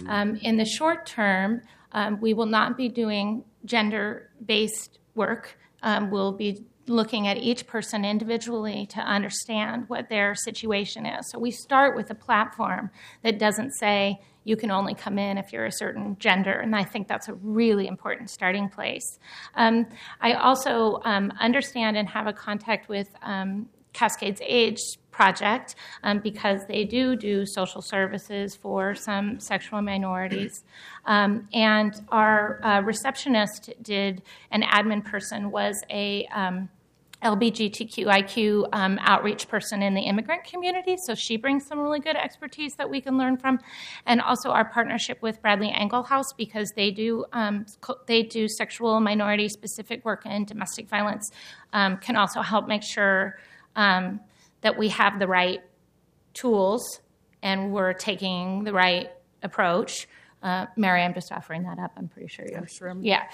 In the short term, we will not be doing gender-based work. We'll be looking at each person individually to understand what their situation is. So we start with a platform that doesn't say you can only come in if you're a certain gender, and I think that's a really important starting place. I also understand and have a contact with Cascades Age Project because they do social services for some sexual minorities. And our receptionist an admin person was a LGBTQIQ outreach person in the immigrant community, so she brings some really good expertise that we can learn from. And also our partnership with Bradley Engelhouse, because they do sexual minority-specific work in domestic violence, can also help make sure that we have the right tools and we're taking the right approach. Mary, I'm just offering that up. I'm pretty sure you're... Sure. Yeah.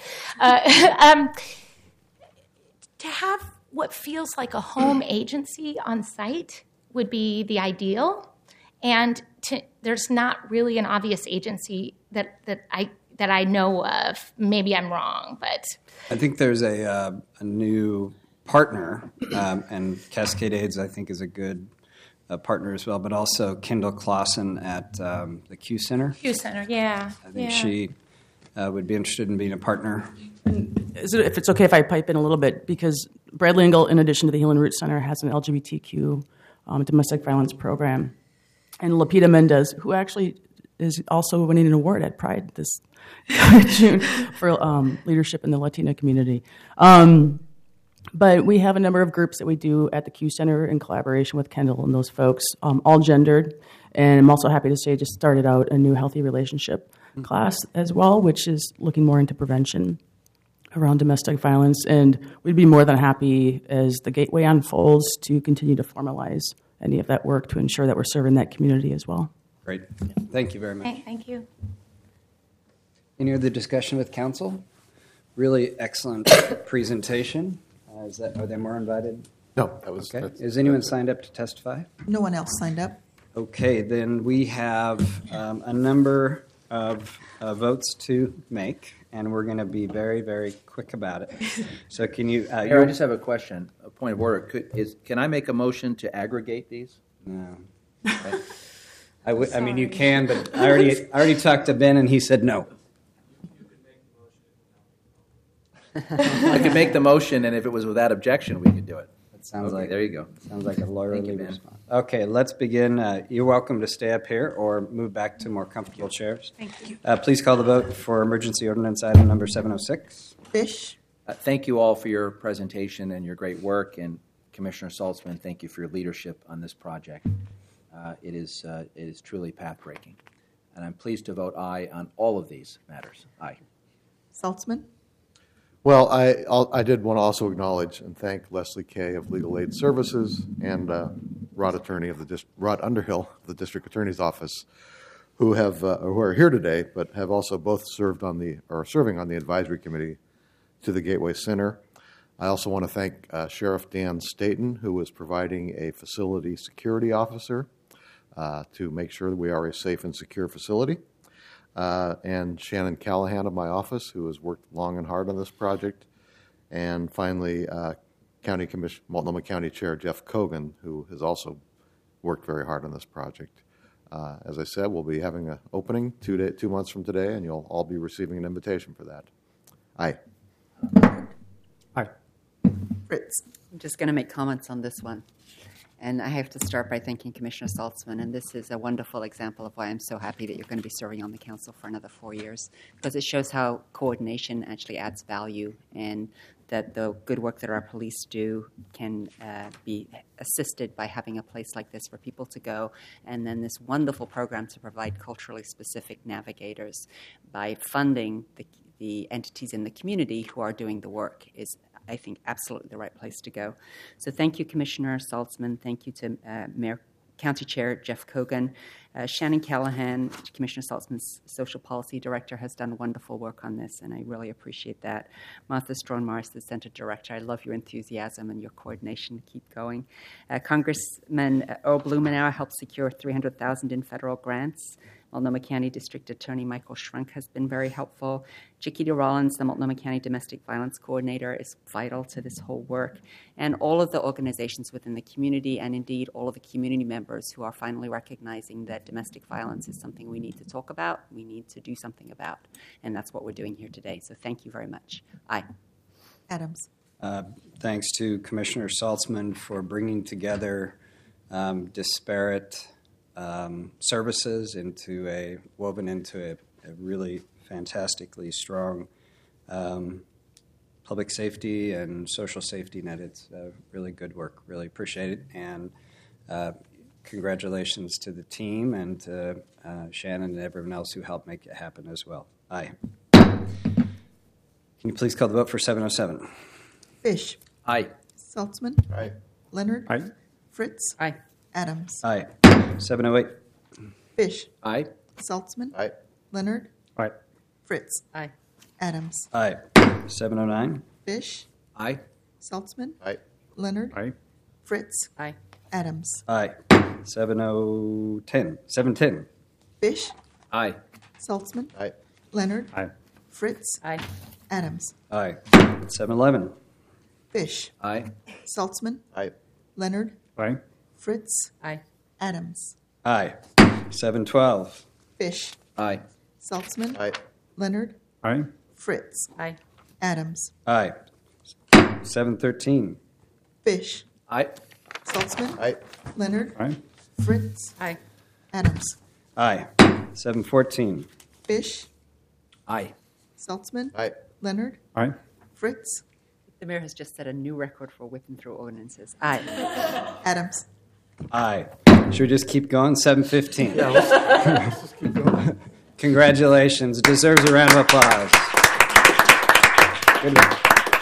To have what feels like a home agency on site would be the ideal, and there's not really an obvious agency that I know of. Maybe I'm wrong, but I think there's a new partner, and Cascade AIDS I think is a good partner as well, but also Kendall Clausen at the Q Center. Q Center, yeah. I think she would be interested in being a partner. If it's okay if I pipe in a little bit, because Bradley Engel, in addition to the Healing Roots Center, has an LGBTQ domestic violence program. And Lupita Mendez, who actually is also winning an award at Pride this June for leadership in the Latina community. But we have a number of groups that we do at the Q Center in collaboration with Kendall and those folks, all gendered. And I'm also happy to say just started out a new healthy relationship class as well, which is looking more into prevention around domestic violence. And we'd be more than happy as the gateway unfolds to continue to formalize any of that work to ensure that we're serving that community as well. Great. Thank you very much. Thank you. Any other discussion with council? Really excellent presentation. Are there more invited? No, that was... Okay. Is anyone signed up to testify? No one else signed up. Okay, then we have a number of votes to make, and we're going to be very, very quick about it. So can you... Mayor, I just have a question, a point of order. Can I make a motion to aggregate these? No. I mean, you can, but I already talked to Ben, and he said no. I could make the motion, and if it was without objection, we could do it. That sounds okay, like there you go. Sounds like a lawyerly Ben. response. Okay, let's begin. You're welcome to stay up here or move back to more comfortable chairs. Thank you. Please call the vote for emergency ordinance item number 706. Fish. Thank you all for your presentation and your great work, and Commissioner Saltzman, thank you for your leadership on this project. It is truly path-breaking, and I'm pleased to vote aye on all of these matters. Aye. Saltzman. Well, I did want to also acknowledge and thank Leslie Kay of Legal Aid Services and Rod Underhill of the District Attorney's Office, who are here today, but have also both serving on the advisory committee to the Gateway Center. I also want to thank Sheriff Dan Staten, who was providing a facility security officer to make sure that we are a safe and secure facility. And Shannon Callahan of my office, who has worked long and hard on this project. And finally, Multnomah County Chair Jeff Kogan, who has also worked very hard on this project. As I said, we'll be having an opening 2 months from today, and you'll all be receiving an invitation for that. Aye. Aye. Fritz. I'm just going to make comments on this one. And I have to start by thanking Commissioner Saltzman, and this is a wonderful example of why I'm so happy that you're going to be serving on the council for another 4 years, because it shows how coordination actually adds value, and that the good work that our police do can be assisted by having a place like this for people to go, and then this wonderful program to provide culturally specific navigators by funding the entities in the community who are doing the work is, I think, absolutely the right place to go. So thank you, Commissioner Saltzman. Thank you to County Chair Jeff Kogan. Shannon Callahan, Commissioner Saltzman's Social Policy Director, has done wonderful work on this, and I really appreciate that. Martha Strone-Morris, the Center Director, I love your enthusiasm and your coordination. Keep going. Congressman Earl Blumenauer helped secure $300,000 in federal grants. Multnomah County District Attorney Michael Shrunk has been very helpful. Chiquita Rollins, the Multnomah County Domestic Violence Coordinator, is vital to this whole work. And all of the organizations within the community, and indeed all of the community members who are finally recognizing that domestic violence is something we need to talk about, we need to do something about. And that's what we're doing here today. So thank you very much. Aye. Adams. Thanks to Commissioner Saltzman for bringing together disparate services woven into a really fantastically strong public safety and social safety net. It's really good work. Really appreciate it. And congratulations to the team and to Shannon and everyone else who helped make it happen as well. Aye. Can you please call the vote for 707? Fish. Aye. Saltzman. Aye. Leonard. Aye. Fritz. Aye. Adams. Aye. 708? Fish. Aye. Saltzman. Aye. Leonard. Aye. Fritz. Aye. Adams. Aye. 709? Fish. Aye. Saltzman. Aye. Leonard. Aye. Fritz. Aye. Adams. Aye. 710? Fish. Aye. Saltzman. Aye. Leonard. Aye. Fritz. Aye. Adams. Aye. 711? Fish. Aye. Saltzman. Aye. Leonard. Aye. Fritz. Aye. Adams. Aye. 712? Fish. Aye. Saltzman. Aye. Leonard. Aye. Fritz. Aye. Adams. Aye. 713? Fish. Aye. Saltzman. Aye. Leonard. Aye. Fritz. Aye. Adams. Aye. 714? Fish. Aye. Saltzman. Aye. Leonard. Aye. Fritz. The mayor has just set a new record for whipping through ordinances. Aye. Adams. Aye. Should we just keep going? 715? Yeah, let's just keep going. Congratulations. It deserves a round of applause. Good work.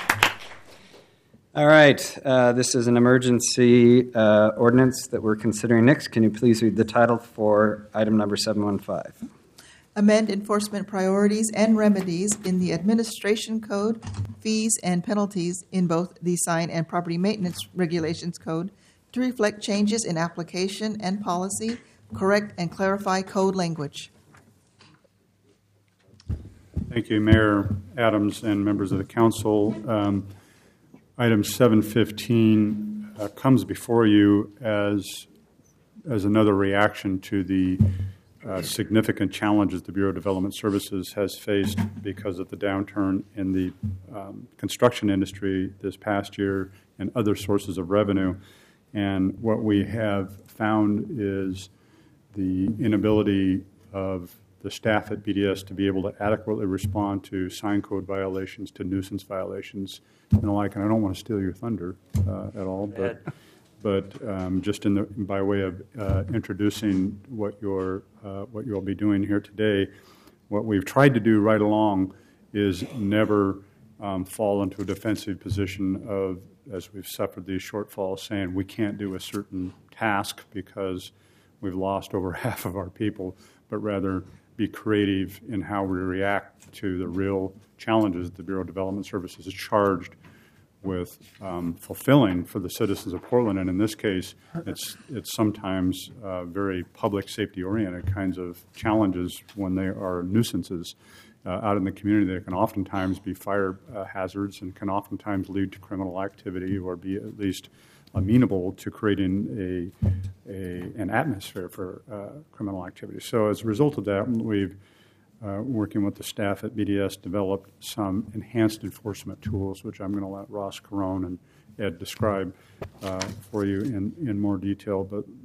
All right. This is an emergency ordinance that we're considering next. Can you please read the title for item number 715? Amend enforcement priorities and remedies in the Administration Code, fees and penalties in both the Sign and Property Maintenance Regulations Code to reflect changes in application and policy, correct and clarify code language. Thank you, Mayor Adams and members of the council. Item 715 comes before you as another reaction to the significant challenges the Bureau of Development Services has faced because of the downturn in the construction industry this past year and other sources of revenue. And what we have found is the inability of the staff at BDS to be able to adequately respond to sign code violations, to nuisance violations, and the like. And I don't want to steal your thunder at all, but just by way of introducing what you'll be doing here today, what we've tried to do right along is never fall into a defensive position of, as we've suffered these shortfalls, saying we can't do a certain task because we've lost over half of our people, but rather be creative in how we react to the real challenges the Bureau of Development Services is charged with fulfilling for the citizens of Portland. And in this case, it's sometimes very public safety oriented kinds of challenges when they are nuisances out in the community that can oftentimes be fire hazards and can oftentimes lead to criminal activity or be at least amenable to creating an atmosphere for criminal activity. So as a result of that, we've working with the staff at BDS, developed some enhanced enforcement tools, which I'm going to let Ross Carone and Ed describe for you in more detail.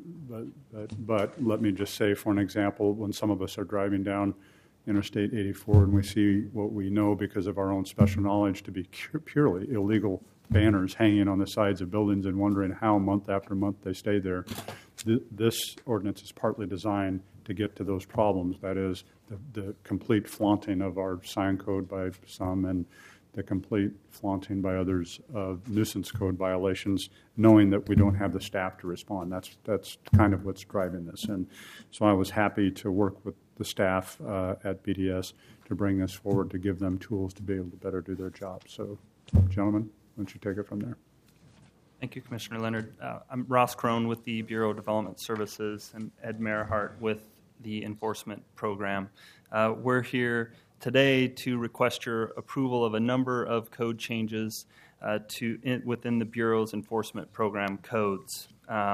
But let me just say, for an example, when some of us are driving down Interstate 84 and we see what we know because of our own special knowledge to be purely illegal banners hanging on the sides of buildings and wondering how month after month they stay there, this ordinance is partly designed to get to those problems. That is, the complete flaunting of our sign code by some and the complete flaunting by others of nuisance code violations, knowing that we don't have the staff to respond. That's kind of what's driving this. And so I was happy to work with the staff at BDS to bring this forward, to give them tools to be able to better do their job. So, gentlemen, why don't you take it from there? Thank you, Commissioner Leonard. I'm Ross Crone with the Bureau of Development Services and Ed Merhart with the enforcement program. We're here today to request your approval of a number of code changes within the Bureau's enforcement program codes.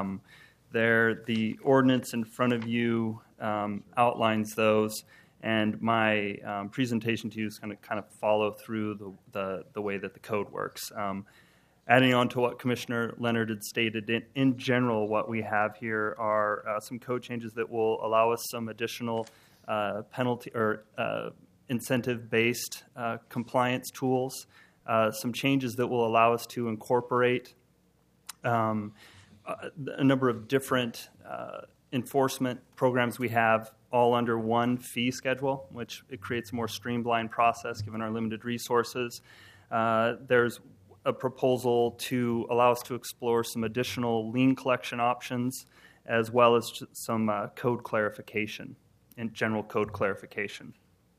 The ordinance in front of you outlines those, and my presentation to you is going to kind of follow through the way that the code works. Adding on to what Commissioner Leonard had stated, in general, what we have here are some code changes that will allow us some additional penalty or incentive-based compliance tools, some changes that will allow us to incorporate a number of different enforcement programs we have all under one fee schedule, which it creates a more streamlined process given our limited resources. There's a proposal to allow us to explore some additional lien collection options, as well as some code clarification and general code clarification.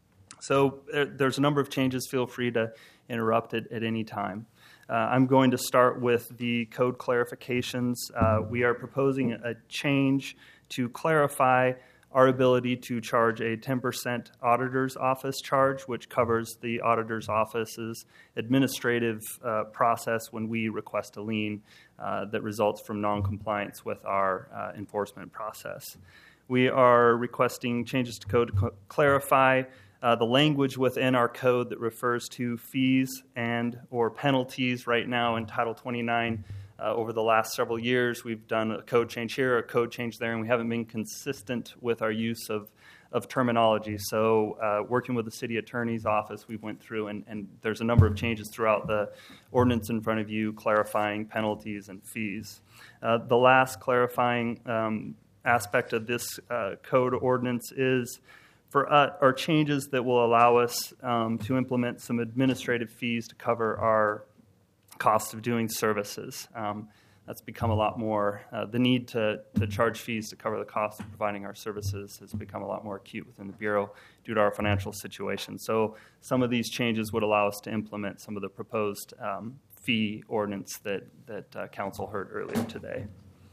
So there's a number of changes. Feel free to interrupt it at any time. I'm going to start with the code clarifications. We are proposing a change to clarify our ability to charge a 10% auditor's office charge, which covers the auditor's office's administrative process when we request a lien that results from noncompliance with our enforcement process. We are requesting changes to code to clarify the language within our code that refers to fees and or penalties. Right now in Title 29, over the last several years, we've done a code change here, a code change there, and we haven't been consistent with our use of terminology. So working with the city attorney's office, we went through, and there's a number of changes throughout the ordinance in front of you, clarifying penalties and fees. The last clarifying aspect of this code ordinance is for our changes that will allow us to implement some administrative fees to cover our cost of doing services. That's become a lot more, the need to charge fees to cover the cost of providing our services has become a lot more acute within the Bureau due to our financial situation. So some of these changes would allow us to implement some of the proposed fee ordinance that Council heard earlier today.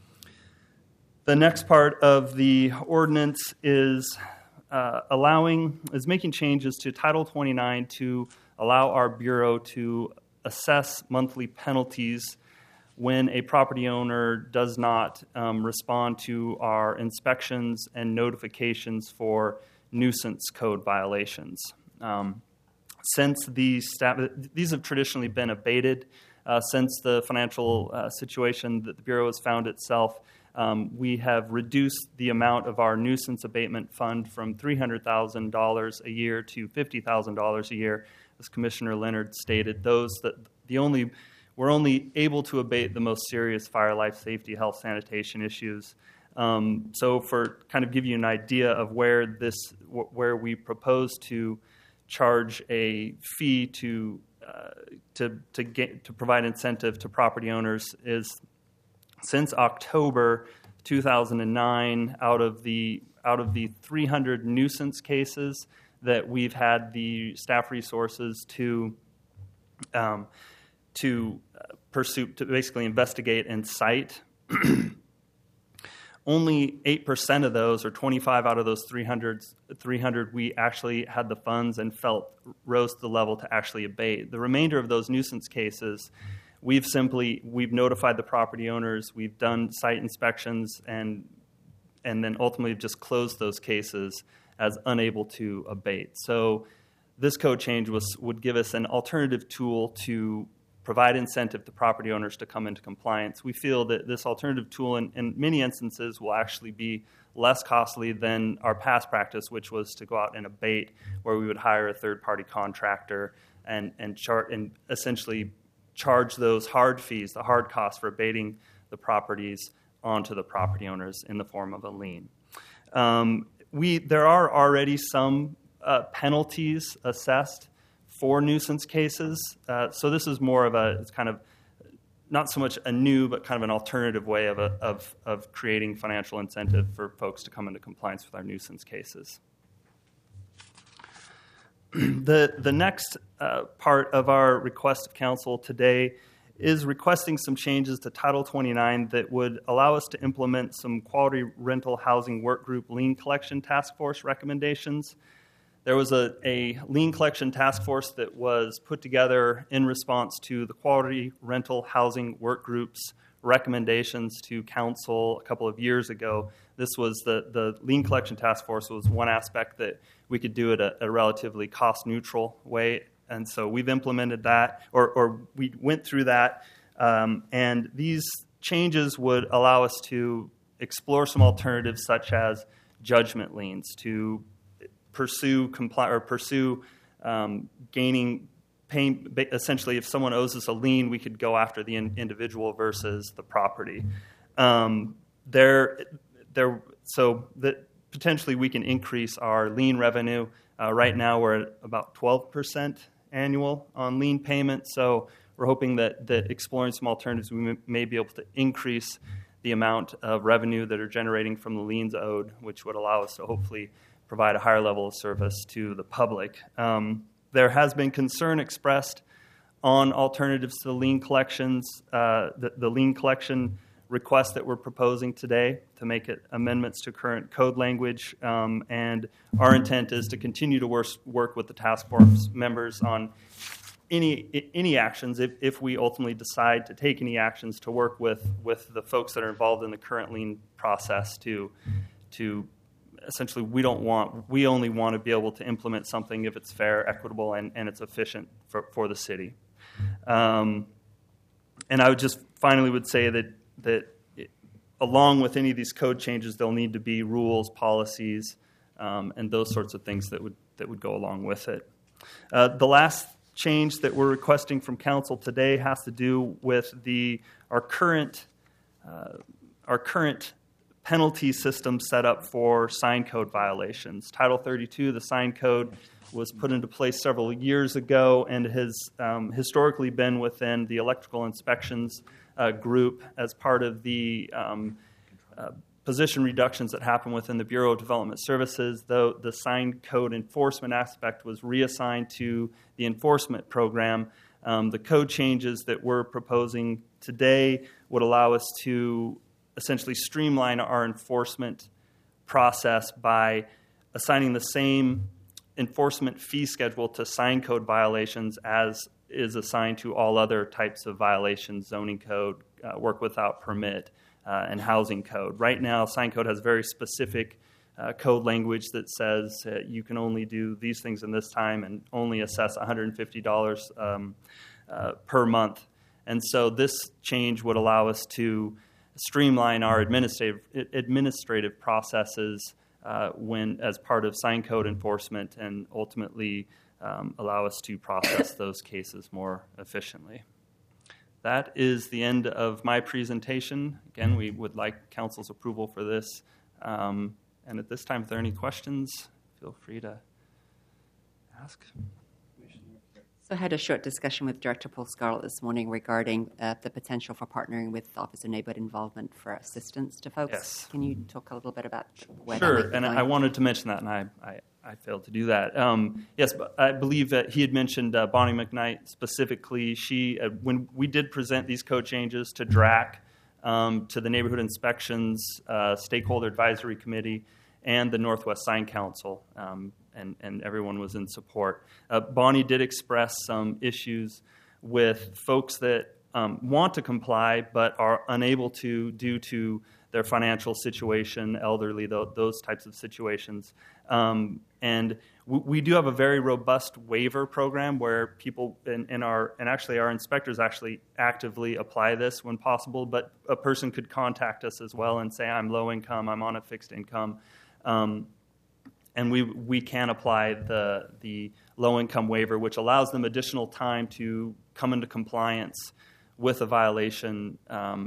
The next part of the ordinance is making changes to Title 29 to allow our Bureau to assess monthly penalties when a property owner does not respond to our inspections and notifications for nuisance code violations. Since these have traditionally been abated since the financial situation that the Bureau has found itself, we have reduced the amount of our nuisance abatement fund from $300,000 a year to $50,000 a year. As Commissioner Leonard stated, we're only able to abate the most serious fire, life, safety, health, sanitation issues. So for kind of give you an idea of where we propose to charge a fee to provide incentive to property owners is since October 2009, out of the 300 nuisance cases that we've had the staff resources to pursue, to basically investigate and cite, only 8% of those, or 25 out of those 300, we actually had the funds and felt rose to the level to actually abate. The remainder of those nuisance cases, we've notified the property owners, we've done site inspections, and then ultimately just closed those cases as unable to abate. So this code change would give us an alternative tool to provide incentive to property owners to come into compliance. We feel that this alternative tool in many instances will actually be less costly than our past practice, which was to go out and abate, where we would hire a third-party contractor and essentially charge those hard fees, the hard costs for abating the properties onto the property owners in the form of a lien. There are already some penalties assessed for nuisance cases. So this is more of it's kind of not so much a new, but kind of an alternative way of creating financial incentive for folks to come into compliance with our nuisance cases. The next part of our request of council today is requesting some changes to Title 29 that would allow us to implement some quality rental housing work group lien collection task force recommendations. There was a lien collection task force that was put together in response to the quality rental housing work group's recommendations to council a couple of years ago. This was the lien collection task force was one aspect that we could do it a relatively cost-neutral way. And so we've implemented that, or we went through that. And these changes would allow us to explore some alternatives such as judgment liens, to pursue gaining pain. Essentially, if someone owes us a lien, we could go after the individual versus the property. So that potentially we can increase our lien revenue. Right now, we're at about 12% annual on lien payments. So we're hoping that exploring some alternatives, we may be able to increase the amount of revenue that are generating from the liens owed, which would allow us to hopefully provide a higher level of service to the public. There has been concern expressed on alternatives to the lien collections, the lien collection request that we're proposing today to make it amendments to current code language. And our intent is to continue to work with the task force members on any actions, if we ultimately decide to take any actions, to work with the folks that are involved in the current lien process to essentially, we only want to be able to implement something if it's fair, equitable, and it's efficient for the city. And I would just finally would say that along with any of these code changes, there'll need to be rules, policies, and those sorts of things that would go along with it. The last change that we're requesting from council today has to do with our current penalty system set up for sign code violations. Title 32, the sign code, was put into place several years ago and has historically been within the electrical inspections group as part of the position reductions that happen within the Bureau of Development Services, though the sign code enforcement aspect was reassigned to the enforcement program. The code changes that we're proposing today would allow us to essentially streamline our enforcement process by assigning the same enforcement fee schedule to sign code violations as is assigned to all other types of violations, zoning code, work without permit, and housing code. Right now, sign code has very specific code language that says you can only do these things in this time and only assess $150 per month. And so this change would allow us to streamline our administrative processes when as part of sign code enforcement, and ultimately allow us to process those cases more efficiently. That is the end of my presentation. Again, we would like council's approval for this. And at this time, if there are any questions, feel free to ask. So I had a short discussion with Director Paul Scarlett this morning regarding the potential for partnering with the Office of Neighborhood Involvement for assistance to folks. Yes. Can you talk a little bit about where Sure, that might be and going? I wanted to mention that, and I failed to do that. Yes, but I believe that he had mentioned Bonnie McKnight specifically. She, when we did present these code changes to DRAC, to the Neighborhood Inspections Stakeholder Advisory Committee, and the Northwest Sign Council, and everyone was in support. Bonnie did express some issues with folks that want to comply but are unable to due to their financial situation, elderly, those types of situations. And we do have a very robust waiver program where people and actually our inspectors actually actively apply this when possible, but a person could contact us as well and say, I'm low income, I'm on a fixed income. And we can apply the low-income waiver, which allows them additional time to come into compliance with a violation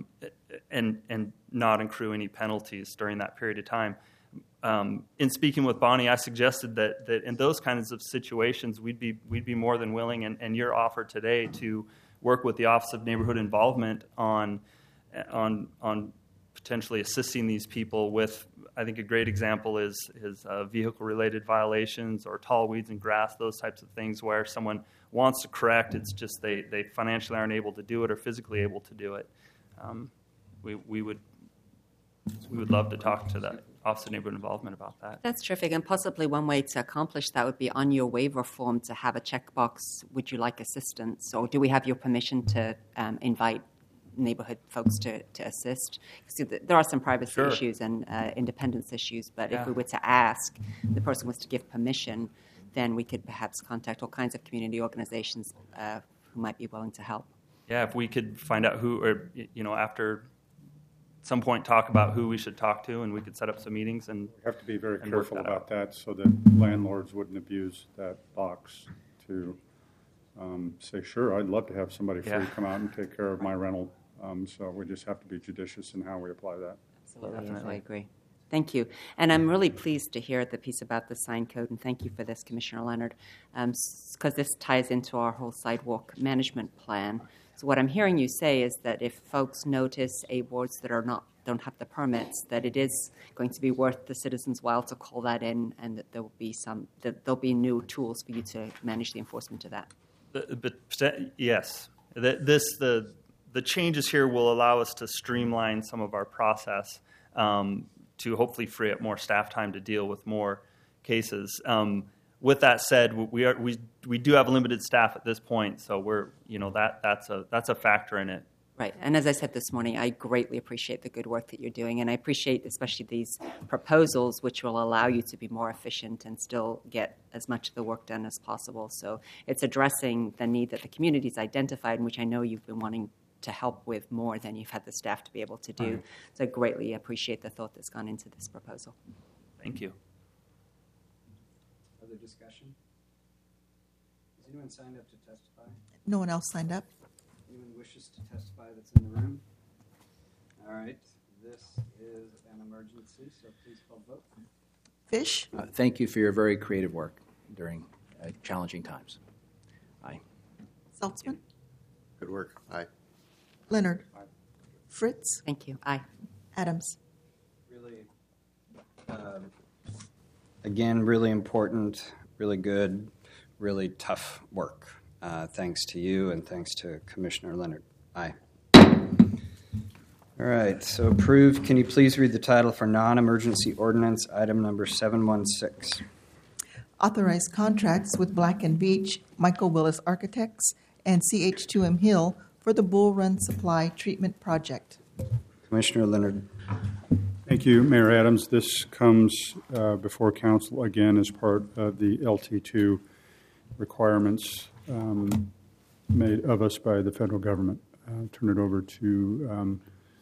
and not accrue any penalties during that period of time. In speaking with Bonnie, I suggested that in those kinds of situations, we'd be more than willing, and your offer today to work with the Office of Neighborhood Involvement on potentially assisting these people with, I think a great example is vehicle-related violations or tall weeds and grass, those types of things where someone wants to correct, it's just they financially aren't able to do it or physically able to do it. We would love to talk to the Office of Neighborhood Involvement about that. That's terrific, and possibly one way to accomplish that would be on your waiver form to have a checkbox, would you like assistance, or do we have your permission to invite neighborhood folks to assist? See, there are some privacy issues and independence issues, but if we were to ask, the person was to give permission, then we could perhaps contact all kinds of community organizations who might be willing to help. Yeah, if we could find out who, or after some point talk about who we should talk to, and we could set up some meetings. And We have to be very and careful work that about out. that so that landlords wouldn't abuse that box to say, sure, I'd love to have somebody free come out and take care of my rental. So we just have to be judicious in how we apply that. Absolutely, yes, I agree. Thank you. And I'm really pleased to hear the piece about the sign code, and thank you for this, Commissioner Leonard, because this ties into our whole sidewalk management plan. So what I'm hearing you say is that if folks notice A-boards that don't have the permits, that it is going to be worth the citizens' while to call that in, and that there'll be new tools for you to manage the enforcement of that. Yes, the changes here will allow us to streamline some of our process to hopefully free up more staff time to deal with more cases. With that said, we do have limited staff at this point, so that's a factor in it. Right, and as I said this morning, I greatly appreciate the good work that you're doing, and I appreciate especially these proposals, which will allow you to be more efficient and still get as much of the work done as possible. So it's addressing the need that the community's identified, and which I know you've been wanting to help with more than you've had the staff to be able to do. Right. So I greatly appreciate the thought that's gone into this proposal. Thank you. Other discussion? Has anyone signed up to testify? No one else signed up. Anyone wishes to testify that's in the room? All right. This is an emergency, so please call vote. Fish? Thank you for your very creative work during challenging times. Aye. Saltzman? Good work. Aye. Leonard? Aye. Fritz? Thank you. Aye. Adams? Really, again, really important, really good, really tough work. Thanks to you and thanks to Commissioner Leonard. Aye. All right, so approved. Can you please read the title for non-emergency ordinance, item number 716? Authorize contracts with Black & Veatch, Michael Willis Architects, and CH2M Hill for the Bull Run Supply Treatment Project. Commissioner Leonard. Thank you, Mayor Adams. This comes before council again as part of the LT2 requirements made of us by the federal government. Turn it over to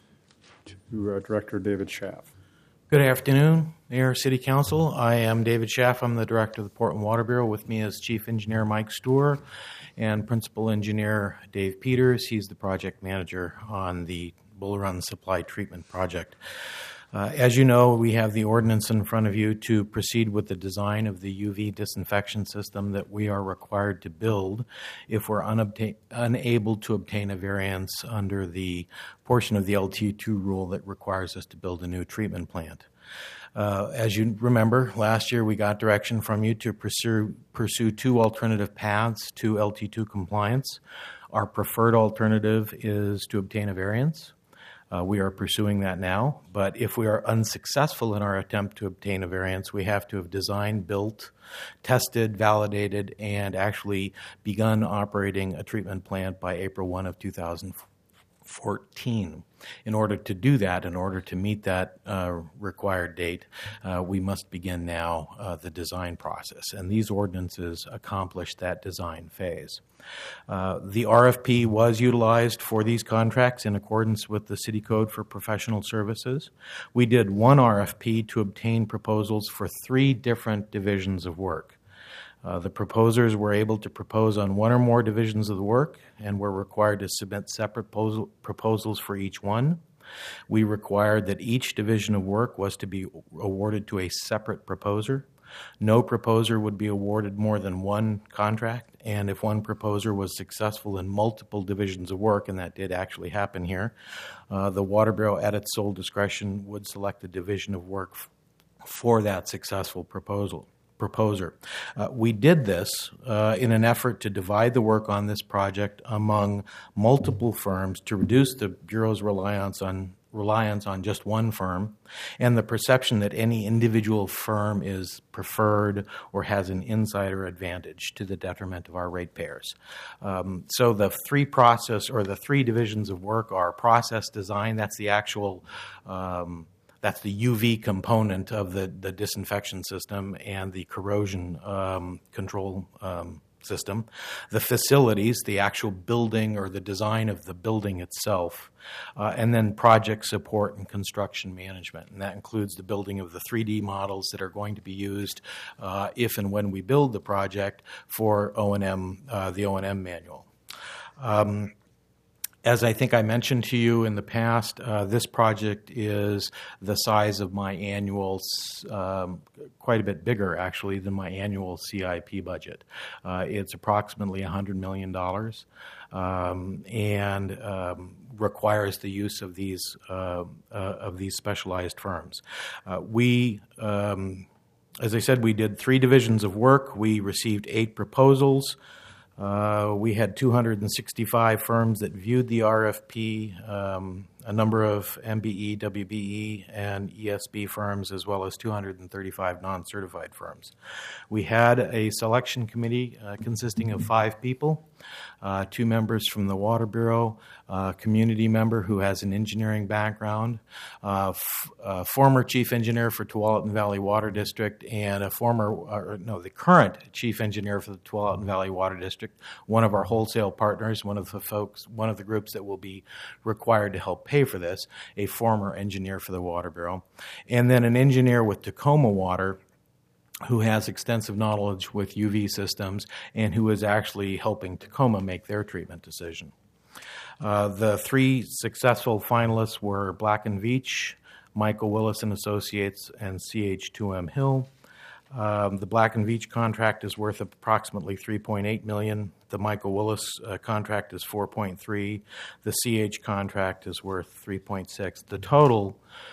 Director David Schaff. Good afternoon, Mayor, City Council. I am David Schaff. I'm the Director of the Portland Water Bureau. With me is Chief Engineer Mike Storer and Principal Engineer Dave Peters. He's the project manager on the Bull Run Supply Treatment Project. As you know, we have the ordinance in front of you to proceed with the design of the UV disinfection system that we are required to build if we're unable to obtain a variance under the portion of the LT2 rule that requires us to build a new treatment plant. As you remember, last year we got direction from you to pursue two alternative paths to LT2 compliance. Our preferred alternative is to obtain a variance. We are pursuing that now, but if we are unsuccessful in our attempt to obtain a variance, we have to have designed, built, tested, validated, and actually begun operating a treatment plant by April 1 of 2014. In order to do that, in order to meet that required date, we must begin now the design process, and these ordinances accomplish that design phase. The RFP was utilized for these contracts in accordance with the City Code for Professional Services. We did one RFP to obtain proposals for 3 different divisions of work. The proposers were able to propose on one or more divisions of the work and were required to submit separate proposals for each one. We required that each division of work was to be awarded to a separate proposer. No proposer would be awarded more than one contract, and if one proposer was successful in multiple divisions of work, and that did actually happen here, the Water Bureau at its sole discretion would select a division of work for that successful proposer. We did this in an effort to divide the work on this project among multiple firms to reduce the Bureau's reliance on just one firm and the perception that any individual firm is preferred or has an insider advantage to the detriment of our ratepayers. So the three divisions of work are process design. That's the actual that's the UV component of the disinfection system and the corrosion control system. The facilities, the actual building or the design of the building itself, and then project support and construction management. And that includes the building of the 3D models that are going to be used if and when we build the project for O&M, the O&M manual. As I think I mentioned to you in the past, this project is the size of my annual, quite a bit bigger actually than my annual CIP budget. It's approximately $100 million and requires the use of these specialized firms. As I said, we did 3 divisions of work. We received 8 proposals. We had 265 firms that viewed the RFP, a number of MBE, WBE, and ESB firms, as well as 235 non-certified firms. We had a selection committee consisting of 5 people, 2 members from the Water Bureau, a community member who has an engineering background, former chief engineer for Tualatin Valley Water District, and the current chief engineer for the Tualatin Valley Water District, one of our wholesale partners, one of the groups that will be required to help pay for this, a former engineer for the Water Bureau, and then an engineer with Tacoma Water who has extensive knowledge with UV systems and who is actually helping Tacoma make their treatment decision. The 3 successful finalists were Black & Veatch, Michael Willis & Associates, and CH2M Hill. The Black & Veatch contract is worth approximately $3.8 million. The Michael Willis contract is $4.3. The CH contract is worth $3.6. The total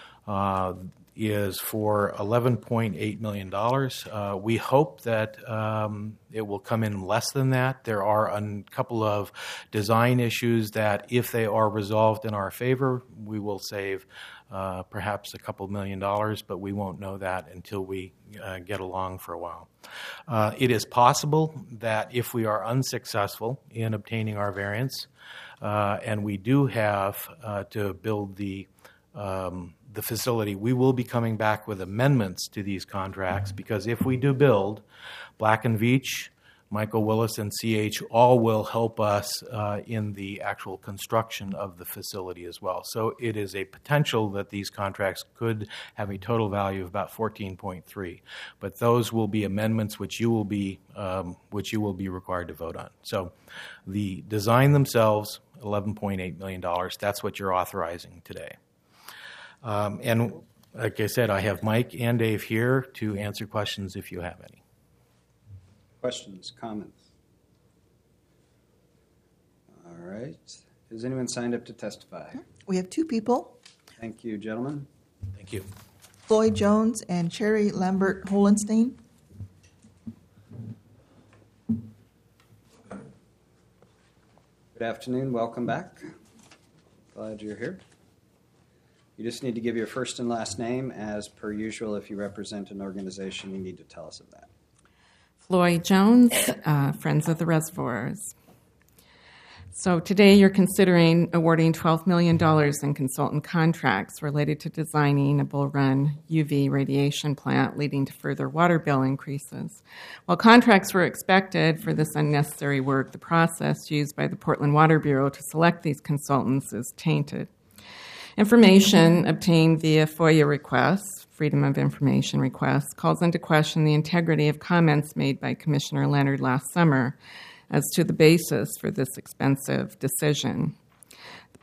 is for $11.8 million. We hope that it will come in less than that. There are a couple of design issues that, if they are resolved in our favor, we will save perhaps a couple $1 million, but we won't know that until we get along for a while. It is possible that if we are unsuccessful in obtaining our variance, and we do have to build the facility, we will be coming back with amendments to these contracts, because if we do build, Black & Veatch, Michael Willis, and CH all will help us in the actual construction of the facility as well. So it is a potential that these contracts could have a total value of about $14.3, but those will be amendments which you will be required to vote on. So the design themselves, $11.8 million. That's what you're authorizing today. And like I said, I have Mike and Dave here to answer questions if you have any. Questions, comments? All right. Is anyone signed up to testify? We have 2 people, Thank you, gentlemen. Thank you. Floyd Jones and Cherry Lambert Holenstein. Good afternoon. Welcome back. Glad you're here. You just need to give your first and last name. As per usual, if you represent an organization, you need to tell us of that. Floyd Jones, Friends of the Reservoirs. So today you're considering awarding $12 million in consultant contracts related to designing a Bull Run UV radiation plant, leading to further water bill increases. While contracts were expected for this unnecessary work, the process used by the Portland Water Bureau to select these consultants is tainted. Information obtained via FOIA requests, Freedom of Information requests, calls into question the integrity of comments made by Commissioner Leonard last summer as to the basis for this expensive decision. The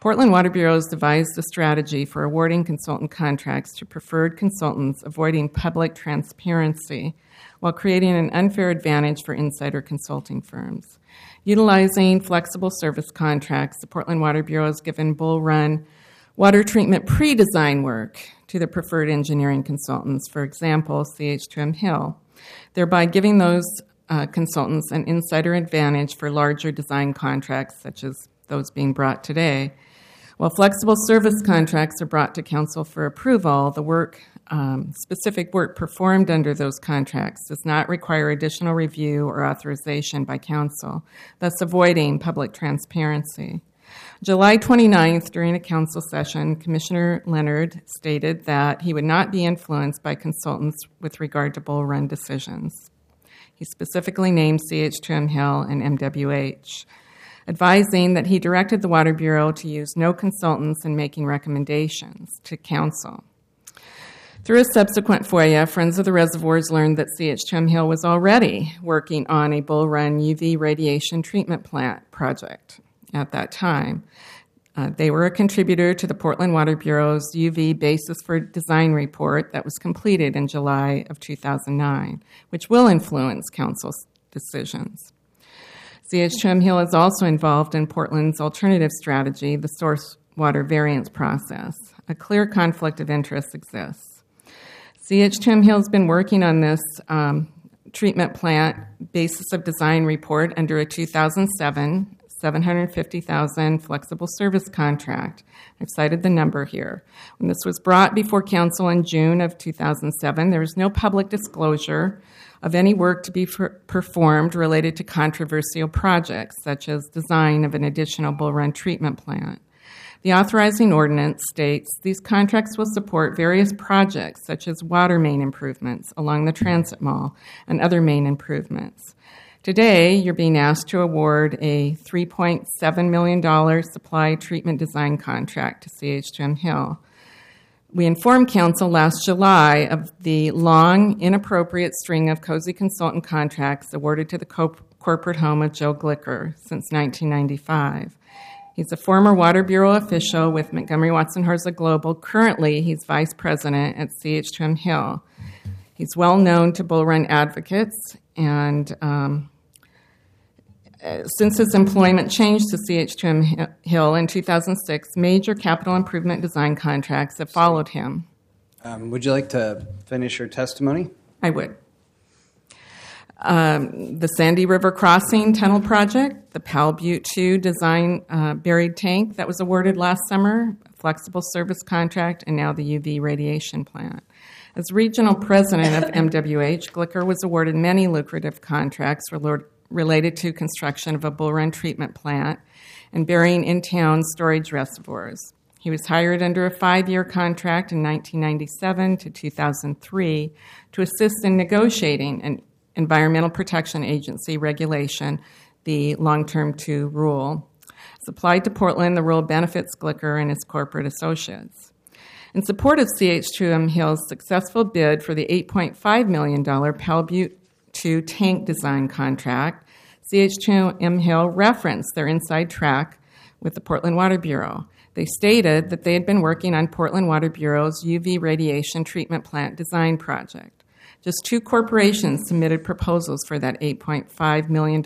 Portland Water Bureau has devised a strategy for awarding consultant contracts to preferred consultants, avoiding public transparency while creating an unfair advantage for insider consulting firms. Utilizing flexible service contracts, the Portland Water Bureau has given Bull Run water treatment pre-design work to the preferred engineering consultants, for example, CH2M Hill, thereby giving those consultants an insider advantage for larger design contracts such as those being brought today. While flexible service contracts are brought to council for approval, the specific work performed under those contracts does not require additional review or authorization by council, thus avoiding public transparency. July 29th, during a council session, Commissioner Leonard stated that he would not be influenced by consultants with regard to Bull Run decisions. He specifically named CH2M Hill and MWH, advising that he directed the Water Bureau to use no consultants in making recommendations to council. Through a subsequent FOIA, Friends of the Reservoirs learned that CH2M Hill was already working on a Bull Run UV radiation treatment plant project at that time. They were a contributor to the Portland Water Bureau's UV Basis for Design report that was completed in July of 2009, which will influence council's decisions. CH2M Hill is also involved in Portland's alternative strategy, the source water variance process. A clear conflict of interest exists. CH2M Hill has been working on this treatment plant basis of design report under a 2007 $750,000 flexible service contract. I've cited the number here. When this was brought before council in June of 2007, there was no public disclosure of any work to be performed related to controversial projects, such as design of an additional Bull Run treatment plant. The authorizing ordinance states these contracts will support various projects, such as water main improvements along the Transit Mall and other main improvements. Today, you're being asked to award a $3.7 million supply treatment design contract to CH2M Hill. We informed council last July of the long, inappropriate string of cozy consultant contracts awarded to the corporate home of Joe Glicker since 1995. He's a former Water Bureau official with Montgomery Watson Harza Global. Currently, he's vice president at CH2M Hill. He's well known to Bull Run advocates, and since his employment changed to CH2M Hill in 2006, major capital improvement design contracts have followed him. Would you like to finish your testimony? I would. The Sandy River Crossing Tunnel Project, the Powell Butte 2 design buried tank that was awarded last summer, a flexible service contract, and now the UV radiation plant. As regional president of MWH, Glicker was awarded many lucrative contracts related to construction of a Bull Run treatment plant and burying in-town storage reservoirs. He was hired under a 5-year contract in 1997 to 2003 to assist in negotiating an Environmental Protection Agency regulation, the Long-Term 2 rule. As applied to Portland, the rule benefits Glicker and his corporate associates. In support of CH2M Hill's successful bid for the $8.5 million Powell Butte 2 tank design contract, CH2M Hill referenced their inside track with the Portland Water Bureau. They stated that they had been working on Portland Water Bureau's UV radiation treatment plant design project. Just 2 corporations submitted proposals for that $8.5 million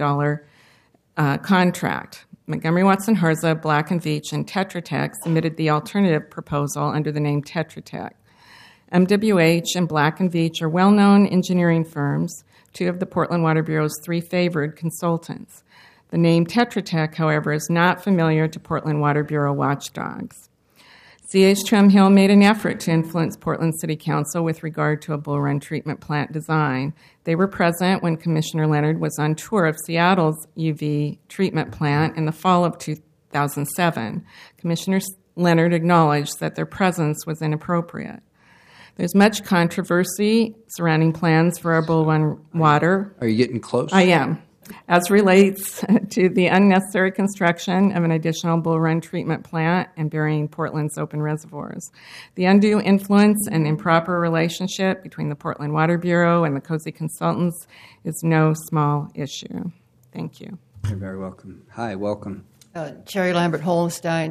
contract. Montgomery Watson Harza, Black & Veatch, and Tetra Tech submitted the alternative proposal under the name Tetra Tech. MWH and Black & Veatch are well-known engineering firms, 2 of the Portland Water Bureau's 3 favored consultants. The name Tetra Tech, however, is not familiar to Portland Water Bureau watchdogs. CH2M Hill made an effort to influence Portland City Council with regard to a Bull Run treatment plant design. They were present when Commissioner Leonard was on tour of Seattle's UV treatment plant in the fall of 2007. Commissioner Leonard acknowledged that their presence was inappropriate. There's much controversy surrounding plans for our Bull Run water. Are you getting close? I am. As relates to the unnecessary construction of an additional Bull Run treatment plant and burying Portland's open reservoirs. The undue influence and improper relationship between the Portland Water Bureau and the cozy consultants is no small issue. Thank you. You're very welcome. Hi, welcome. Cherry Lambert Holstein.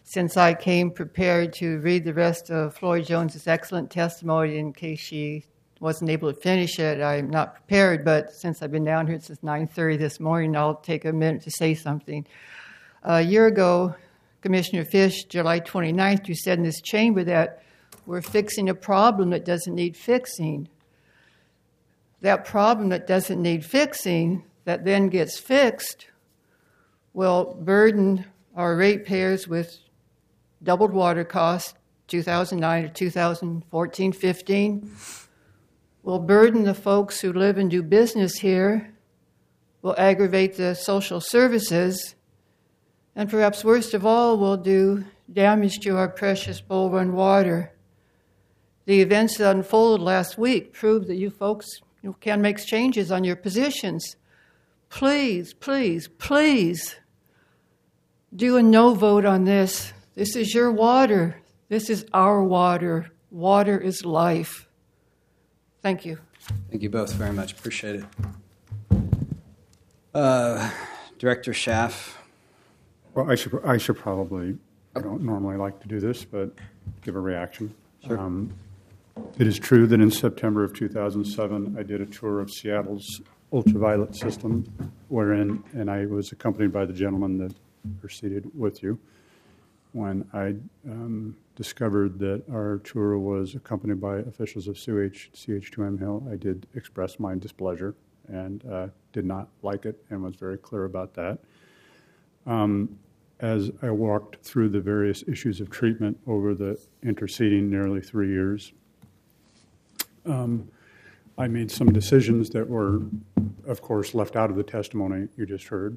since I came prepared to read the rest of Floyd Jones's excellent testimony in case she wasn't able to finish it, I'm not prepared, but since I've been down here since 9:30 this morning, I'll take a minute to say something. A year ago, Commissioner Fish, July 29th, you said in this chamber that we're fixing a problem that doesn't need fixing. That problem that doesn't need fixing, that then gets fixed, will burden our ratepayers with doubled water costs, 2009 to 2014-15, will burden the folks who live and do business here, will aggravate the social services, and perhaps worst of all, will do damage to our precious Bull Run water. The events that unfolded last week proved that you folks can make changes on your positions. Please, please, please do a no vote on this. This is your water. This is our water. Water is life. Thank you. Thank you both very much. Appreciate it. Director Schaff. Well, I should probably, I don't normally like to do this, but give a reaction. Sure. It is true that in September of 2007, I did a tour of Seattle's ultraviolet system, and I was accompanied by the gentleman that are seated with you. When I discovered that our tour was accompanied by officials of CH2M Hill, I did express my displeasure and did not like it and was very clear about that. As I walked through the various issues of treatment over the interceding nearly 3 years, I made some decisions that were, of course, left out of the testimony you just heard.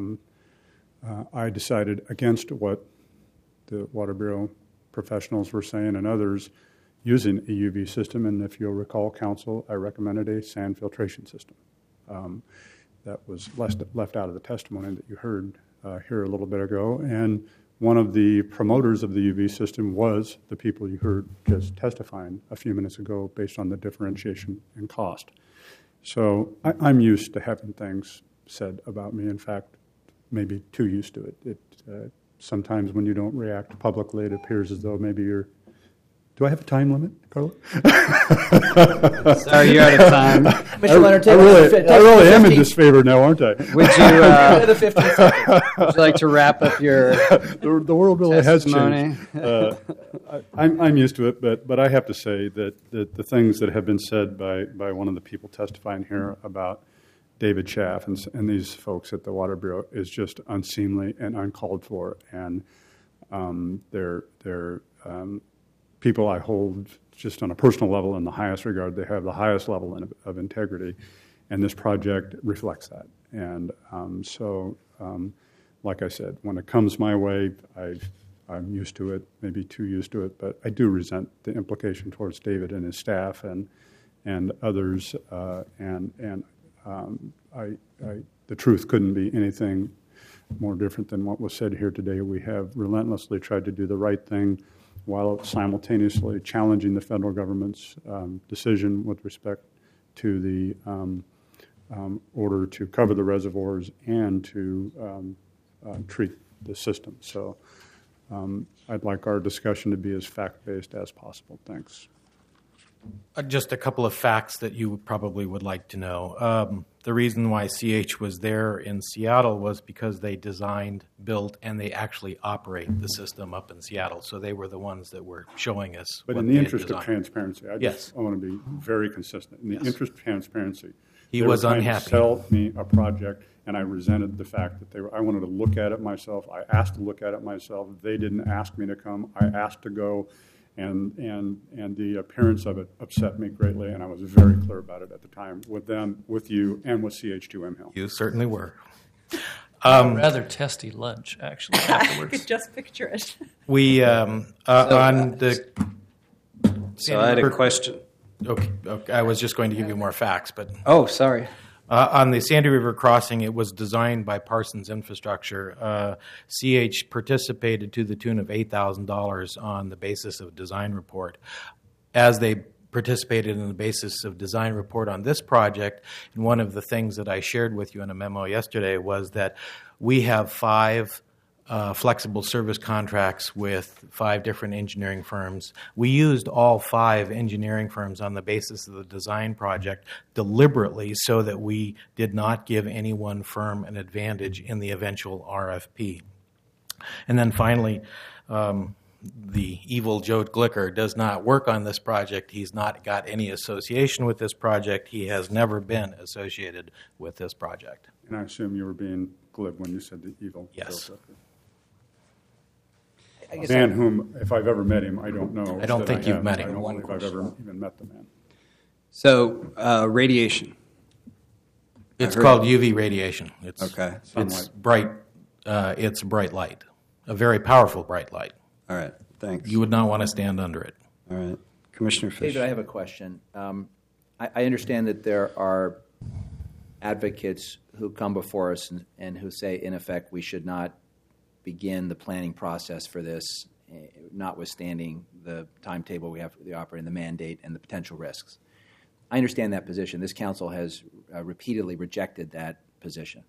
I decided against what the Water Bureau professionals were saying and others using a UV system, and if you'll recall, Council, I recommended a sand filtration system. That was left out of the testimony that you heard here a little bit ago, and one of the promoters of the UV system was the people you heard just testifying a few minutes ago based on the differentiation in cost. So I'm used to having things said about me. In fact, maybe too used to it. Sometimes when you don't react publicly, it appears as though maybe you're... Do I have a time limit, Carla? Sorry, you're out of time. I really am in disfavor now, aren't I? Would you like to wrap up your the world really testimony? Has changed. I'm used to it, but I have to say that the things that have been said by one of the people testifying here about David Schaff and these folks at the Water Bureau is just unseemly and uncalled for, and they're people I hold just on a personal level in the highest regard. They have the highest level of integrity, and this project reflects that. And like I said, when it comes my way, I'm used to it, maybe too used to it, but I do resent the implication towards David and his staff and others. The truth couldn't be anything more different than what was said here today. We have relentlessly tried to do the right thing while simultaneously challenging the federal government's decision with respect to the order to cover the reservoirs and to treat the system. So I'd like our discussion to be as fact-based as possible. Thanks. Just a couple of facts that you probably would like to know. The reason why CH was there in Seattle was because they designed, built, and they actually operate the system up in Seattle. So they were the ones that were showing us. But what in the interest of transparency, I want to be very consistent. In the interest of transparency, he was unhappy. They sell me a project, and I resented the fact that I wanted to look at it myself. I asked to look at it myself. They didn't ask me to come. I asked to go. And the appearance of it upset me greatly, and I was very clear about it at the time with them, with you, and with CH2M Hill. You certainly were. Rather testy lunch, actually, afterwards. I could just picture it. We, on the... So I had a question. Okay, I was just going to give you more facts, but... Oh, sorry. On the Sandy River crossing, it was designed by Parsons Infrastructure. CH participated to the tune of $8,000 on the basis of design report. As they participated in the basis of design report on this project, and one of the things that I shared with you in a memo yesterday was that we have 5 flexible service contracts with 5 different engineering firms. We used all 5 engineering firms on the basis of the design project deliberately so that we did not give any one firm an advantage in the eventual RFP. And then finally, the evil Joe Glicker does not work on this project. He's not got any association with this project. He has never been associated with this project. And I assume you were being glib when you said the evil. Yes. Joe man whom, if I've ever met him, I don't know. I don't think you've met him. I don't believe I've ever even met the man. So, radiation. It's called UV radiation. It's, okay. It's bright. It's a bright light, a very powerful bright light. All right. Thanks. You would not want to stand under it. All right. Commissioner Fish. David, I have a question. I understand that there are advocates who come before us and who say, in effect, we should not begin the planning process for this, notwithstanding the timetable we have for the operating, the mandate, and the potential risks. I understand that position. This council has repeatedly rejected that position.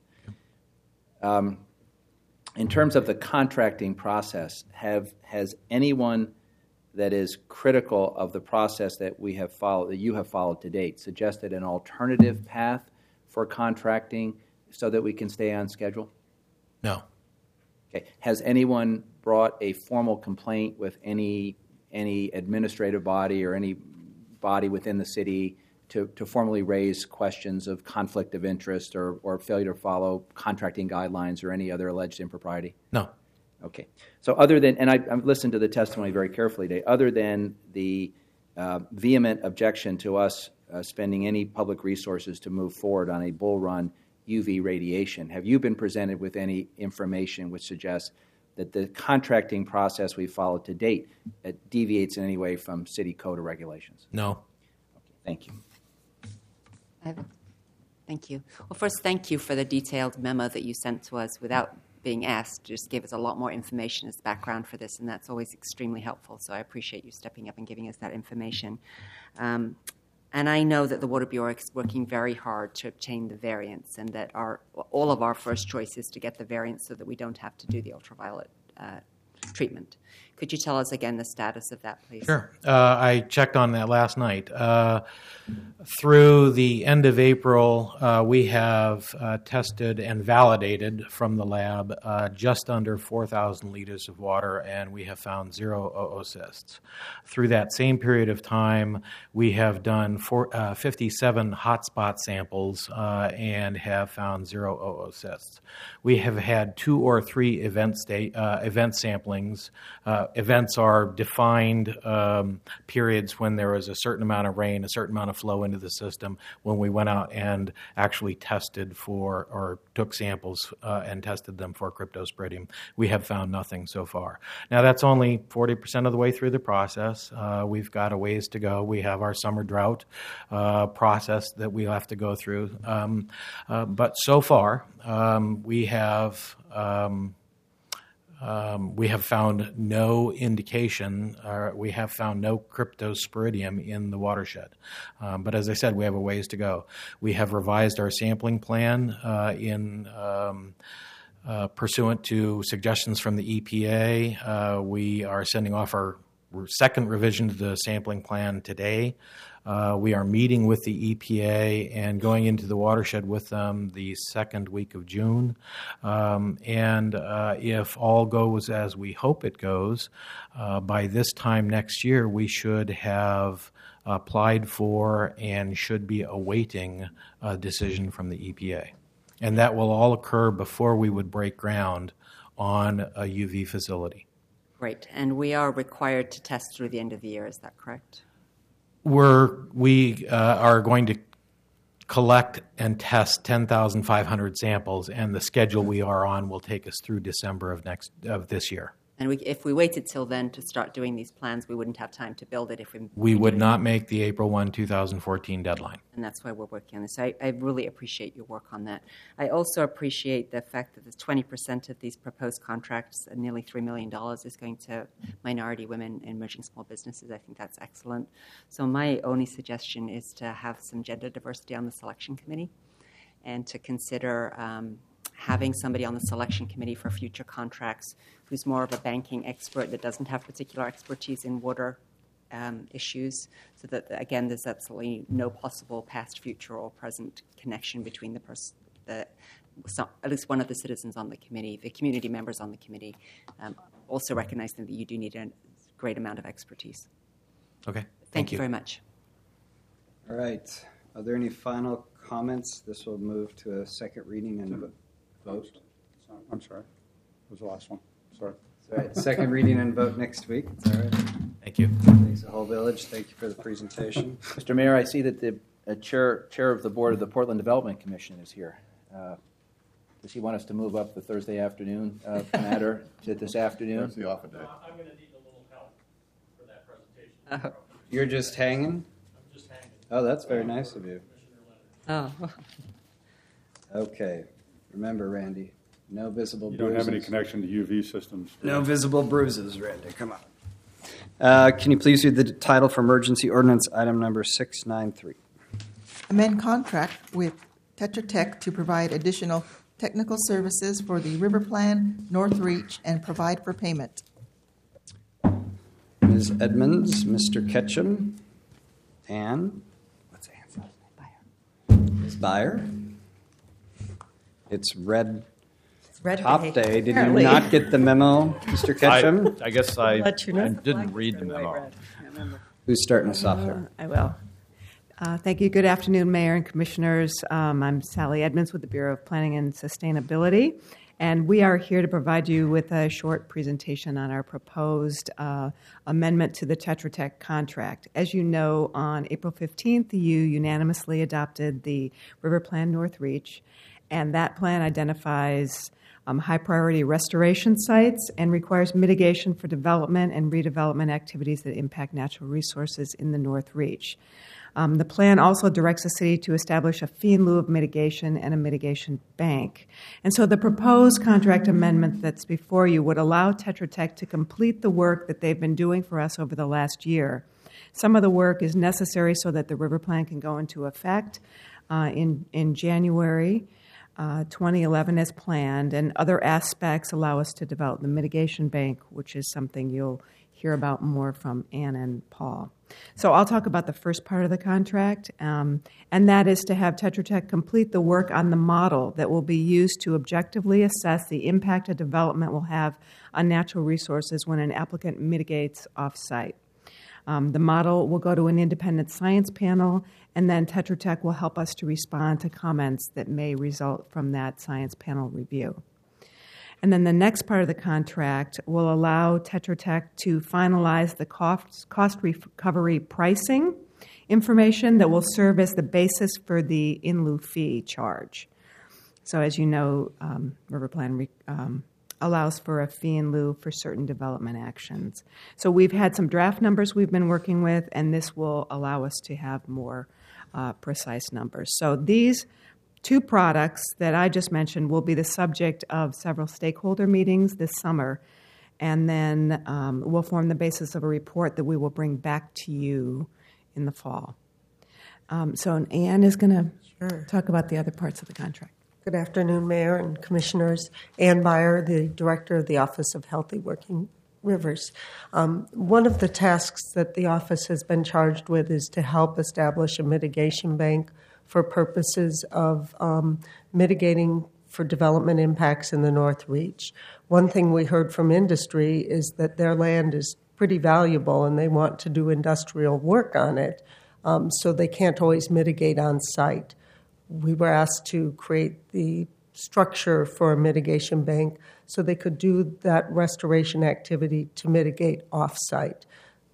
In terms of the contracting process, has anyone that is critical of the process that we have followed, that you have followed to date, suggested an alternative path for contracting so that we can stay on schedule? No. Okay. Has anyone brought a formal complaint with any administrative body or any body within the city to formally raise questions of conflict of interest or failure to follow contracting guidelines or any other alleged impropriety? No. Okay. So other than, and I've listened to the testimony very carefully today, other than the vehement objection to us spending any public resources to move forward on a bull run UV radiation, have you been presented with any information which suggests that the contracting process we've followed to date deviates in any way from city code or regulations? No. Okay, thank you. Thank you. Well, first, thank you for the detailed memo that you sent to us without being asked. Just gave us a lot more information as background for this, and that's always extremely helpful. So I appreciate you stepping up and giving us that information. And I know that the Water Bureau is working very hard to obtain the variance, and that all of our first choice is to get the variance so that we don't have to do the ultraviolet treatment. Could you tell us again the status of that, please? Sure. I checked on that last night. Through the end of April, we have tested and validated from the lab just under 4,000 liters of water, and we have found 0 oocysts. Through that same period of time, we have done 57 hotspot samples and have found 0 oocysts. We have had 2 or 3 event samplings. Events are defined periods when there was a certain amount of rain, a certain amount of flow into the system, when we went out and actually tested for, or took samples and tested them for cryptosporidium. We have found nothing so far. Now, that's only 40% of the way through the process. We've got a ways to go. We have our summer drought process that we'll have to go through. But so far, we have found no indication, we have found no cryptosporidium in the watershed. But as I said, we have a ways to go. We have revised our sampling plan pursuant to suggestions from the EPA. We are sending off our second revision to the sampling plan today. We are meeting with the EPA and going into the watershed with them the second week of June. And if all goes as we hope it goes, by this time next year, we should have applied for and should be awaiting a decision from the EPA. And that will all occur before we would break ground on a UV facility. Great. And we are required to test through the end of the year, is that correct? We are going to collect and test 10,500 samples, and the schedule we are on will take us through December of this year. And if we waited till then to start doing these plans, we wouldn't have time to build it if we would not make the April 1, 2014 deadline. And that's why we're working on this. I really appreciate your work on that. I also appreciate the fact that the 20% of these proposed contracts, nearly $3 million, is going to minority women and emerging small businesses. I think that's excellent. So my only suggestion is to have some gender diversity on the selection committee and to consider having somebody on the selection committee for future contracts who's more of a banking expert that doesn't have particular expertise in water issues, so that, again, there's absolutely no possible past, future, or present connection between at least one of the citizens on the committee, the community members on the committee, also recognizing that you do need a great amount of expertise. Okay. Thank you very much. All right. Are there any final comments? This will move to a second reading and vote. I'm sorry. What was the last one? Sorry. All right. Second reading and vote next week. Is that right? Thank you. Thanks, the whole village. Thank you for the presentation. Mr. Mayor, I see that the chair of the board of the Portland Development Commission is here. Does he want us to move up the Thursday afternoon matter to this afternoon? When's the offer day? I'm going to need a little help for that presentation. You're just hanging? I'm just hanging. Oh, that's very nice of you. Oh. Okay. Remember, Randy, no visible You bruises. don't have any connection to UV systems. No visible bruises, Randy. Come on. Can you please read the title for emergency ordinance item number 693? Amend contract with Tetra Tech to provide additional technical services for the River Plan, North Reach, and provide for payment. Ms. Edmonds, Mr. Ketchum, Ann. What's Ann's last name? Ms. Byer. It's Red Top Day. Did you not get the memo, Mr. Ketchum? I guess I Let you know. didn't read the memo. Who's starting us off here? I will. Thank you. Good afternoon, Mayor and Commissioners. I'm Sally Edmonds with the Bureau of Planning and Sustainability, and we are here to provide you with a short presentation on our proposed amendment to the Tetra Tech contract. As you know, on April 15th, you unanimously adopted the River Plan North Reach, and that plan identifies high-priority restoration sites and requires mitigation for development and redevelopment activities that impact natural resources in the North Reach. The plan also directs the city to establish a fee in lieu of mitigation and a mitigation bank. And so the proposed contract amendment that's before you would allow Tetra Tech to complete the work that they've been doing for us over the last year. Some of the work is necessary so that the river plan can go into effect in January 2011 as planned, and other aspects allow us to develop the mitigation bank, which is something you'll hear about more from Ann and Paul. So I'll talk about the first part of the contract, and that is to have Tetra Tech complete the work on the model that will be used to objectively assess the impact a development will have on natural resources when an applicant mitigates off-site. The model will go to an independent science panel, and then Tetra Tech will help us to respond to comments that may result from that science panel review. And then the next part of the contract will allow Tetra Tech to finalize the cost recovery pricing information that will serve as the basis for the in lieu fee charge. So as you know, River Plan allows for a fee in lieu for certain development actions. So we've had some draft numbers we've been working with, and this will allow us to have more precise numbers. So these two products that I just mentioned will be the subject of several stakeholder meetings this summer, and then will form the basis of a report that we will bring back to you in the fall. So Ann is going to talk about the other parts of the contract. Good afternoon, Mayor and Commissioners. Ann Byer, the Director of the Office of Healthy Working Rivers. One of the tasks that the office has been charged with is to help establish a mitigation bank for purposes of mitigating for development impacts in the North Reach. One thing we heard from industry is that their land is pretty valuable and they want to do industrial work on it, so they can't always mitigate on site. We were asked to create the structure for a mitigation bank so they could do that restoration activity to mitigate off-site.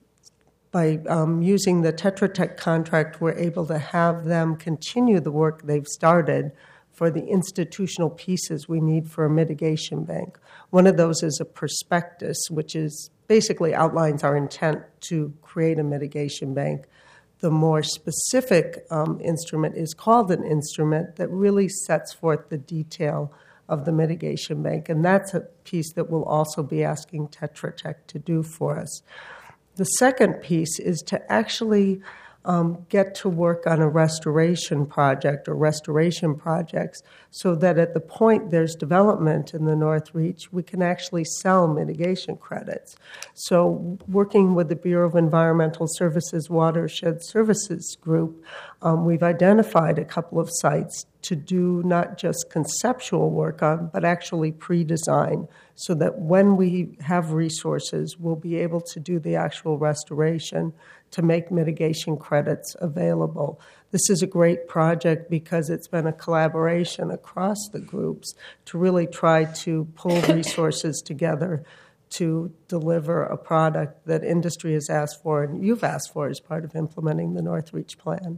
By using the Tetra Tech contract, we're able to have them continue the work they've started for the institutional pieces we need for a mitigation bank. One of those is a prospectus, which is basically outlines our intent to create a mitigation bank. The more specific instrument is called an instrument that really sets forth the detail of the mitigation bank, and that's a piece that we'll also be asking Tetra Tech to do for us. The second piece is to actually get to work on a restoration project or restoration projects so that at the point there's development in the North Reach, we can actually sell mitigation credits. So working with the Bureau of Environmental Services Watershed Services Group, we've identified a couple of sites to do not just conceptual work on, but actually pre-design, so that when we have resources, we'll be able to do the actual restoration to make mitigation credits available. This is a great project because it's been a collaboration across the groups to really try to pull resources together to deliver a product that industry has asked for and you've asked for as part of implementing the North Reach Plan.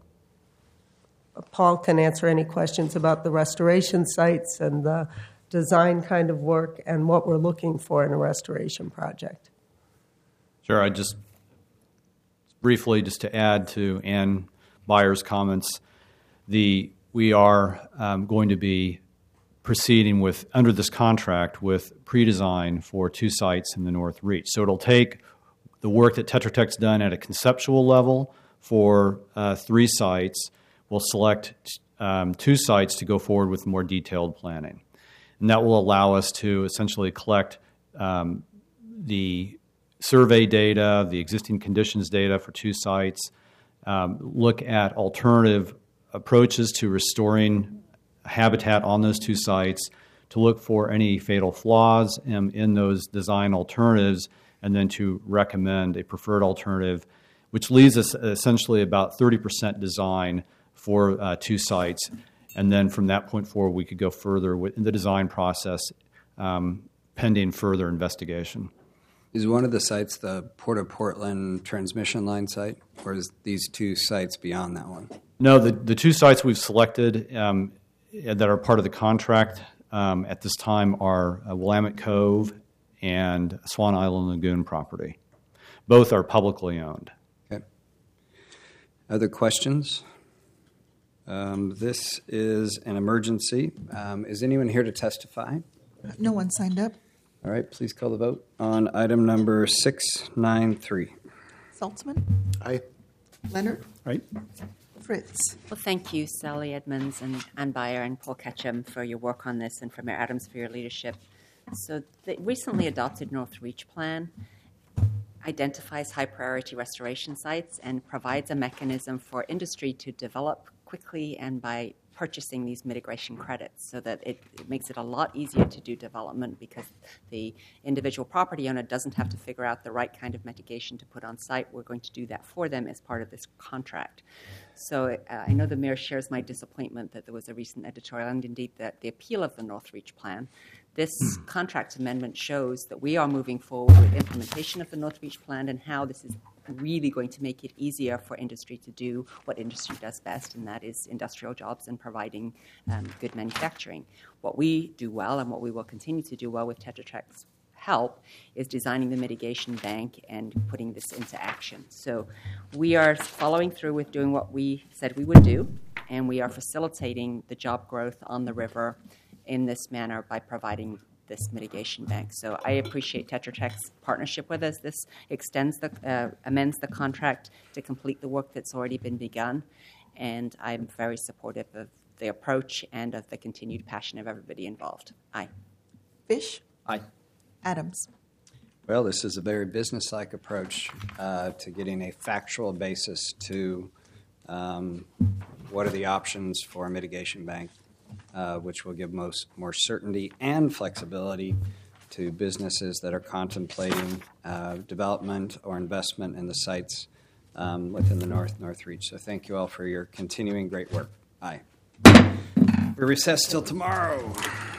Paul can answer any questions about the restoration sites and the design kind of work and what we're looking for in a restoration project. Sure. I just briefly, just to add to Ann Byer's comments, we are going to be proceeding with, under this contract, with pre-design for 2 sites in the North Reach. So it'll take the work that Tetra Tech's done at a conceptual level for 3 sites. We'll select 2 sites to go forward with more detailed planning. And that will allow us to essentially collect the survey data, the existing conditions data for 2 sites, look at alternative approaches to restoring habitat on those 2 sites, to look for any fatal flaws in those design alternatives, and then to recommend a preferred alternative, which leaves us essentially about 30% design for 2 sites. And then from that point forward, we could go further in the design process, pending further investigation. Is one of the sites the Port of Portland transmission line site, or is these 2 sites beyond that one? No, the 2 sites we've selected that are part of the contract at this time are Willamette Cove and Swan Island Lagoon property. Both are publicly owned. Okay. Other questions? This is an emergency. Is anyone here to testify? No one signed up. All right, please call the vote on item number 693. Saltzman? Aye. Leonard? Aye. Fritz? Well, thank you, Sally Edmonds and Ann Byer and Paul Ketchum for your work on this, and for Mayor Adams for your leadership. So the recently adopted North Reach Plan identifies high-priority restoration sites and provides a mechanism for industry to develop quickly and by purchasing these mitigation credits, so that it makes it a lot easier to do development, because the individual property owner doesn't have to figure out the right kind of mitigation to put on site. We're going to do that for them as part of this contract. So I know the mayor shares my disappointment that there was a recent editorial, and indeed that the appeal of the North Reach Plan. This contract amendment shows that we are moving forward with implementation of the North Reach Plan, and how this is really going to make it easier for industry to do what industry does best, and that is industrial jobs and providing good manufacturing. What we do well, and what we will continue to do well with Tetra Tech's help, is designing the mitigation bank and putting this into action. So we are following through with doing what we said we would do, and we are facilitating the job growth on the river in this manner by providing this mitigation bank. So I appreciate Tetra Tech's partnership with us. This amends the contract to complete the work that's already been begun, and I'm very supportive of the approach and of the continued passion of everybody involved. Aye. Fish? Aye. Adams? Well, this is a very business-like approach to getting a factual basis to what are the options for a mitigation bank, which will give more certainty and flexibility to businesses that are contemplating development or investment in the sites within the North Reach. So thank you all for your continuing great work. Aye. We're recessed till tomorrow.